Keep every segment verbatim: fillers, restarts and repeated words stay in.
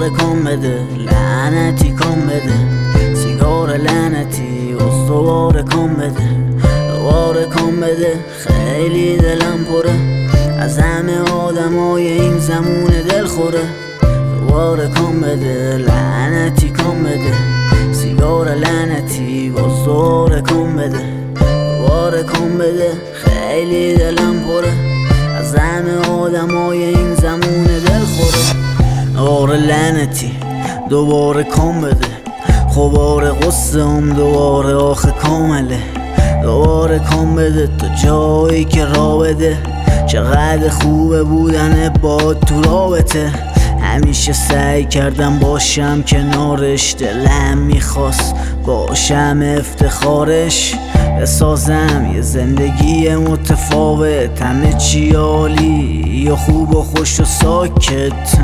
دوباره کن بده، لعنتی کن بده، سیگار لعنتی باز دوباره کن بده، دوباره کن بده. خیلی دلم پره از همه آدمای این زمون دل خوره. دوباره کن بده، لعنتی کن بده، سیگار لعنتی باز دوباره کن بده، دوباره کن بده. خیلی دلم پره از همه آدمای این زمون دل خوره. آره لعنتی دوباره کن بده، خوباره قصه هم دوباره آخه کامله. دوباره کن بده تا جایی که را بده، چقدر خوبه بودن با تو رابطه. همیشه سعی کردم باشم کنارش، دلم میخواست باشم افتخارش. بسازم یه زندگی متفاوت، همه چی عالی یا خوب و خوش و ساکت.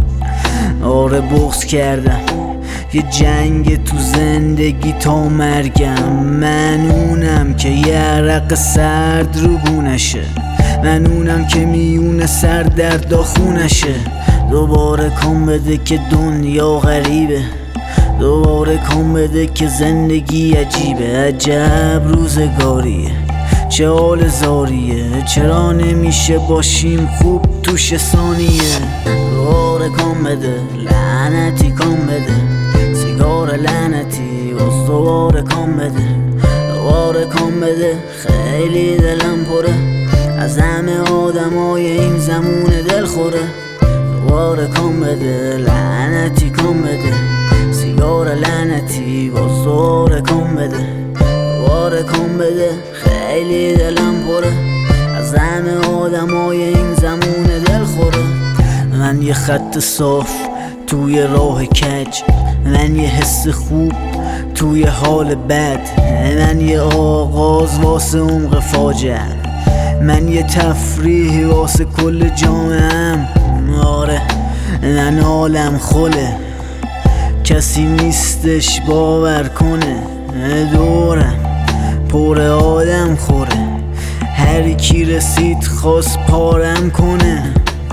آره بغض کردم یه جنگ تو زندگی تا مرگم. من اونم که یه عرق سرد رو بونشه، من اونم که میونه سر در داخونشه. دوباره کن بده که دنیا غریبه، دوباره کن بده که زندگی عجیبه. عجب روزگاریه، چه حال زاریه، چرا نمیشه باشیم خوب توش ثانیه. دوباره کن بده، لعنتی کن بده، سیگار لعنتی باز دوباره کن بده، دوباره کن بده. خیلی دلم پره از همه آدمای این زمون دل خوره. دوباره کن بده، لعنتی کن بده، سیگار لعنتی باز دوباره کن بده، دوباره کن بده. خیلی دلم پره از همه آدمای این زمون دل خوره. من یه خط صاف توی راه کج، من یه حس خوب توی حال بد، من یه آغاز واسه عمق فاجعه، من یه تفریح واسه کل جامعه‌ام. آره من حالم خله، کسی نیستش باور کنه. دورم پر آدم خوره، هر کی رسید خواست پارم کنه.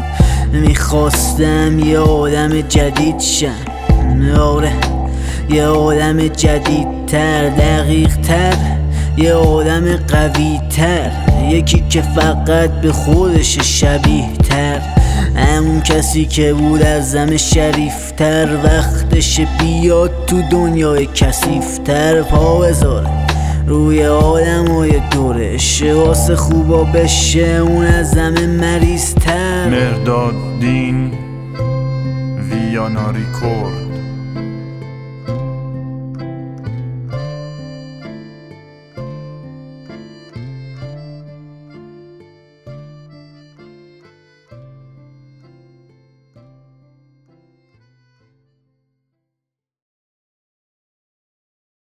میخواستم یه آدم جدید شم، آره یه آدم جدیدتر، دقیق تر، یه آدم قوی تر، یکی که فقط به خودش شبیه تر. همون کسی که بود از زم شریفتر، وقتش بیاد تو دنیای کثیفتر. پا بذاره روی آدمای دورش، واسه خوبا بشه اون از زم مریض تر. مرداد دین، ویانا ریکورد.